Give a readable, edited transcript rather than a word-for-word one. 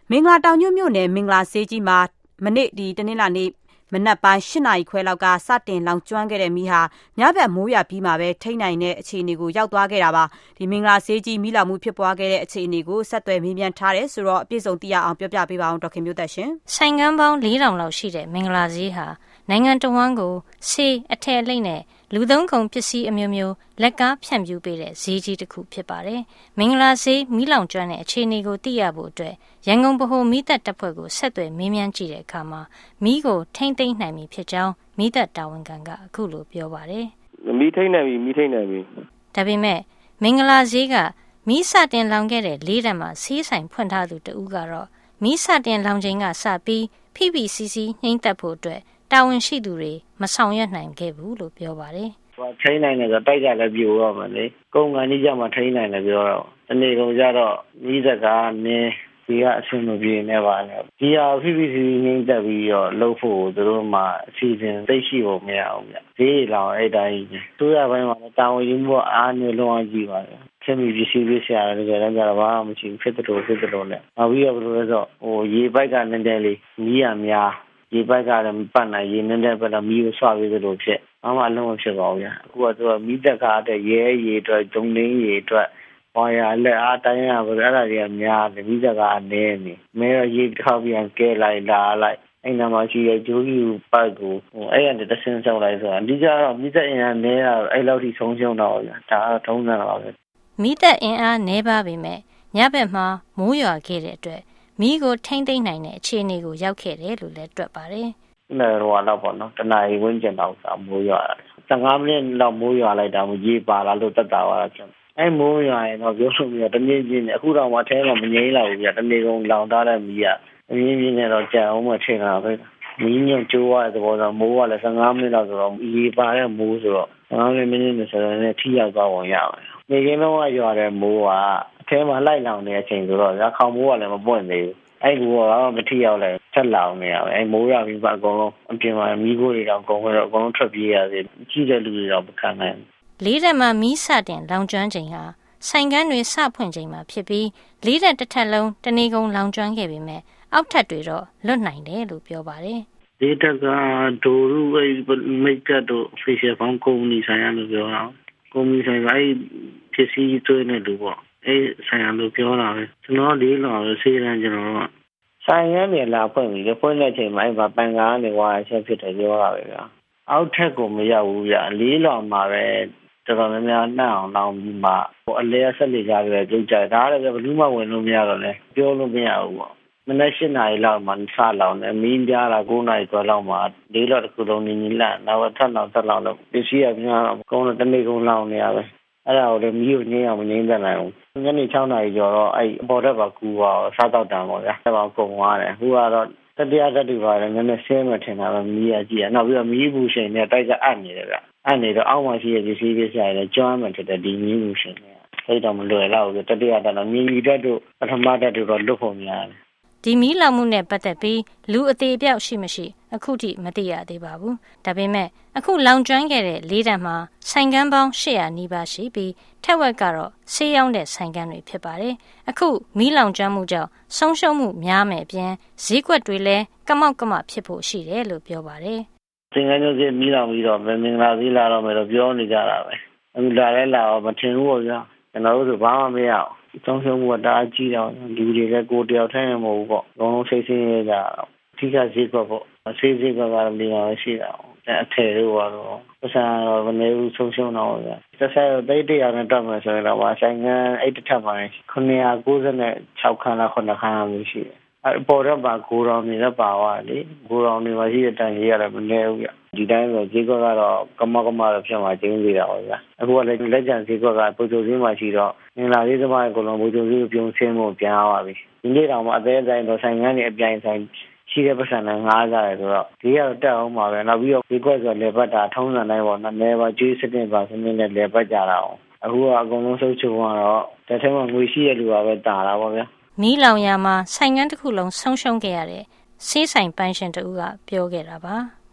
မင်္ဂလာတောင်ညွန့်မြို့နယ်မင်္ဂလာဈေးကြီးမှာမနေ့တနင်္လာနေ့မနက်ပိုင်း8 နာရီခွဲလောက်ကစတင်လောင်ကျွမ်းခဲ့တဲ့မီးဟာညဘက်မိုးရွာပြီးမှပဲထိန်းနိုင်တဲ့အခြေအနေကိုရောက်သွားခဲ့တာပါဒီမင်္ဂလာဈေးကြီးမီးလောင်မှုဖြစ်ပွားခဲ့တဲ့အခြေအနေကိုဆက်သွယ်မေးမြန်းထားတယ်ဆိုတော့အပြည့်စုံသိရအောင်ပြောပြပေးပါအောင်ဒေါက်ခင်မျိုးသက်ရှင်ဆိုင်ကန်းပေါင်း4000လောက်ရှိတဲ့မင်္ဂလာဈေးဟာနိုင်ငံတော်ဝန်ကိုဆေးအထည်လိမ့်နဲ့လူသုံးကုန်ပစ္စည်းအမျိုးမျိုးလက်ကားဖြန့်ဖြူးပေးတဲ့ဈေးကြီးတစ်ခုဖြစ်ပါတယ်။မင်္ဂလာဈေးမီးလောင်ကျွမ်းတဲ့အခြေအနေကိုသိရဖို့အတွက်ရန်ကုန်ဗဟိုမီးတပ်တပ်ဖွဲ့ကိုဆက်သွယ်မေးမြန်းကြည့်တဲ့အခါမှာမီးကိုထိမ့်သိမ်းနိုင်ပြီဖြစ်ကြောင်းမီးတပ်တာဝန်ခံကအခုလိုပြောပါတယ်။မီးထိမ့်နိုင်ပြီ။ဒါပေမဲ့မင်္ဂလာဈေးကမီးစတင်လောင်ခဲ့တဲ့၄တက်မှာဆေးဆိုင်ဖွင့်ထားသူတဦးကတော့မီးစတင်လောင်ချိန်ကစပြီး PPCC နှိမ့်သက်ဖို့အတွက်တာဝန်ရှိသူတွေမဆောင်ရွက်နိုင်ခဲ့ဘူးလို့ပြောပါတယ်။ထိန်းနိုင်တယ်ဆိုတိုက်ကြလည်းပြိုတော့မယ်လေ။ကုန်ကန်ကြီးကြမှာထိန်းနိုင်တယ်ပြောတော့တနေ့ကုန်ကြတော့မီးသက်ကနင်းဒီကအဆင်မပြေနေပါနဲ့။ဒီဟာ PPCC နှိမ့်သက်ပြီးတော့လှုပ်ဖို့သူတို့မှအစီအစဉ်သိရှိဖို့မရအောင်ဗျ။ဈေးလောင်အဲ့တိုင်းသူရပိုင်းမှာတာဝန်ယူမှုအားနည်းလုံးအောင်ကြည့်ပါလေ။ခင်ဗျပစ္စည်းပေးရှာတယ်ကြတော့ကြတော့ဘာမှမရှိဘူးဖြစ်တယ်နဲ့နောက်ပြီးတော့ဘယ်လိုလဲဆိုရေပိုက်ကနည်းနည်းလေးမီးရများရေပိုက်ကလည်းပတ်နိုင်ရေနဲ့ပတ်တော့မီးကိုဆွပေးသလိုဖြစ်ဘာမှအလုံးမဖြစ်ပါဘူးဗျအခုကသူကမီးတက်ကတဲ့ရဲရေအတွက်ဂျုံလင်းရေအတွက်ဝါယာလက်အားတိုင်းရပါအဲ့ဒါတွေကများတယ်မီးတက်ကအနေနေမဲတော့ရေထောက်ပြန်ကဲလိုက်လာလိုက်အဲ့နာမှာရှိတဲ့ဂျိုးကြီးပတ်ကိုအဲ့ရတဲ့တဆင်းဆောက်လိုက်ဆိုတာအဓိကတော့မီးတက်အင်အားနည်းတာအဲ့လောက်ထိဆုံးရှုံးတော့ဗျဒါကတော့ထုံးစံပါပဲမီးတက်အင်အားနည်းပါပေမဲ့ညဘက်မှာမိုးရွာခဲ့တဲ့အတွက်မီးကိုထိမ့်သိမ့်နိုင်တဲ့အခြေအနေကိုရောက်ခဲ့တယ်လို့လည်းတွက်ပါတယ်။နယ်ရောတော့ပေါ့နော်တနာရီဝန်းကျင်တော့မိုးရွာ15မိနစ်လောက်မိုးရွာလိုက်တာမရေပါလာလို့တက်တာပါလားကျွန်တော်။အဲမိုးရွာရင်တော့ပြောလို့မရတနည်းချင်းအခုတော့မှအဲမှာမငိမ့်လာဘူးဗျတနေ့ကုန်လောင်ထားတဲ့မီးကအမြင်းနဲ့တော့ကြံအောင်မထင်တာပဲ။မီးညွန့်ကျိုးရတဲ့ဘောတော့မိုးကလည်း15မိနစ်လောက်ဆိုတော့ရေပါတဲ့မိုးဆိုတော့15မိနစ်နဲ့ဆိုတော့လည်းထိရောက်သွားပုံရပါတယ်။နေကင်းတော့ရွာတဲ့မိုးကအထဲမှာလိုက်လောင်နေတဲ့အချိန်ဆိုတော့ခေါင်မိုးကလည်းမပွင့်သေးဘူး။အဲ့ဘူကတော့မထိရောက်လဲဆက်လောင်နေရပဲအဲ့မိုးရပြီးပါအကုန်လုံးအပြင်မှာမီးခိုးတွေတော့အကုန်လုံးထွက်ပြေးရသေးကြီးတဲ့လူတွေတော့မခံနိုင်လေးတက်မှာမီးစတင်လောင်ကျွမ်းချိန်ဟာဆိုင်ကန်းတွေစဖွင့်ချိန်မှာဖြစ်ပြီးလေးတက်တစ်ထပ်လုံးတနေကုန်လောင်ကျွမ်းခဲ့ပေမဲ့အောက်ထပ်တွေတော့လွတ်နိုင်တယ်လို့ပြောပါတယ်လေးတက်ကဒိုရုအဲ့မိတ်ကတ်တို့ facial found ကုမ္ပဏီဆိုင်ရလို့ပြောတာကုမ္ပဏီဆိုင်ကအဲ့ဖြစ်စီသွေးနေလို့ပေါ့အဲ့ဆိုင်ရလို့ပြောတာပဲကျွန်တော်လေးလောဆေးရန်ကျွန်တော်ဆိုင်ရနေလာဖွင့်ပြီးဖွင့်တဲ့အချိန်မှာအဲ့ပန်ကားကနေဝါချက်ဖြစ်တယ်ပြောတာပဲဗျာအောက်ထက်ကိုမရောက်ဘူးဗျာလေးလောမှာပဲတော်တော်များများနှံ့အောင်လောင်ပြီးမှအလဲဆက်လေကြတယ်ကြိတ်ကြဒါလည်းဘယ်သူမှဝင်လို့မရတော့လဲပြောလို့မရဘူးပေါ့မနက်၈နာရီလောက်မှစလောင်တယ်မင်းပြားလာ9နာရီကျော်လောက်မှလေးလောတစ်ခုလုံးနေလန့်နောက်ထပ်လောက်လို့ပစ္စည်းကများတော့ကောင်းတော့တနေ့ကုန်လောင်နေရပဲအဲ့ဒါကိုလည်းမီးကိုငြိမ်းအောင်မငြိမ်းတတ်နိုင်ဘူးညနေ6နာရီကျော်တော့အဲ့အပေါ်တက်ပါကူပါစားတော့တန်ပေါ့ဗျာအဲ့ပါကုန်သွားတယ်အခုကတော့တတိယတက်တူပါတယ်နည်းနည်းဆင်းမထင်တာပဲမီးရကြည့်ရနောက်ပြီးတော့မီးဘူးရှင်နဲ့တိုက်ကအပ်နေတယ်ဗျအဲ့နေတော့အောက်မှာရှိတဲ့ပစ္စည်းတွေဆိုင်လည်းကျွမ်းမှတဲ့ဒီမီးဘူးရှင်နဲ့အဲ့တော့မလွယ်တော့ဘူးတတိယတက်တော့မြည်တက်တို့ပထမတက်တို့တော့လွတ်ဖို့များတယ်ဒီမီးလောင်မှုနဲ့ပတ်သက်ပြီးလူအသေးအပြောက်ရှိမရှိအခုထိမသိရသေးပါဘူး။ဒါပေမဲ့အခုလောင်ကျွမ်းခဲ့တဲ့လေးတက်မှာဆိုင်ကန်းပေါင်း800နီးပါးရှိပြီးထက်ဝက်ကတော့ဆေးရောင်းတဲ့ဆိုင်ကန်းတွေဖြစ်ပါတယ်။အခုမီးလောင်ကျွမ်းမှုကြောင့်ဆုံးရှုံးမှုများမယ်အပြင်ဈေးကွက်တွေလည်းကမောက်ကမဖြစ်ဖို့ရှိတယ်လို့ပြောပါတယ်။ဆိုင်ကန်းမျိုးစီမီးလောင်ပြီးတော့မင်္ဂလာဈေးလာတော့မယ်လို့ပြောနေကြတာပဲ။အခုလာလဲလာတော့မထင်ဘူးပေါ့ဗျာ။ကျွန်တော်တို့ဘာမှမရအောင်ဆုံးရှုံးမှုကတအားကြီးတော့လူတွေလည်းကိုယ်တယောက်ထိုင်မဟုတ်ဘူးပေါ့အကုန်လုံးစိတ်ဆင်းရဲကြတာအထူးကဈေးကွက်ပေါ့ဈေးကွက်ကလည်းနေရာရှိတာအထည်တို့ကတော့ပတ်စံတော့မနေဘူးဆုံးရှုံးတော့ဗျာတစ်ဆက်သိတဲ့ရနဲ့တက်မယ်ဆိုရင်တော့ဆိုင်ကန်းအဲ့တစ်ထပ်မှာ996ခန်းလား9ခန်းလားရှိတယ်အပေါ်တော့ပါကိုရောင်နေတော့ပါသွားလေကိုရောင်နေမှာရှိတဲ့တန်ကြီးရတယ်မနေဘူးဗျဒီတိုင်းဆိုဈေးကွက်ကတော့ကမောက်တော့ဖြစ်မှာကျင်းသေးတာပါဗျာအခုကလည်းလက်ကျန်ဈေးကွက်ကပူဇော်ဈေးမှာရှိတော့ငင်လာလေးသမားအကုန်လုံးပူဇော်ဈေးကိုပြုံးဆင်းဖို့ပြန်သွားပြီဒီနေ့တောင်မှအသေးဆိုင်တော့ဆိုင်ကန်းနေအပြိုင်ဆိုင်ရှိတဲ့ပတ်စံနဲ့ငားကြတယ်ဆိုတော့ဈေးကတော့တက်အောင်ပါပဲနောက်ပြီးတော့ဈေးကွက်ဆိုလေပတ်တာထုံးစံတိုင်းပေါ့နော်နေပါကျွေးစနစ်ပါစနစ်နဲ့လေပတ်ကြတာအောင်အခုကအကုန်လုံးစုပ်ချုပ်သွားတော့တစ်ထဲမှာငွေရှိရလူပါပဲတာတာပေါ့ဗျာမီးလောင်ရာမှာဆိုင်ကန်းတစ်ခုလုံးဆုံးရှုံးခဲ့ရတဲ့ဆေးဆိုင်ပိုင်ရှင်တူကပြောခဲ့တာပါ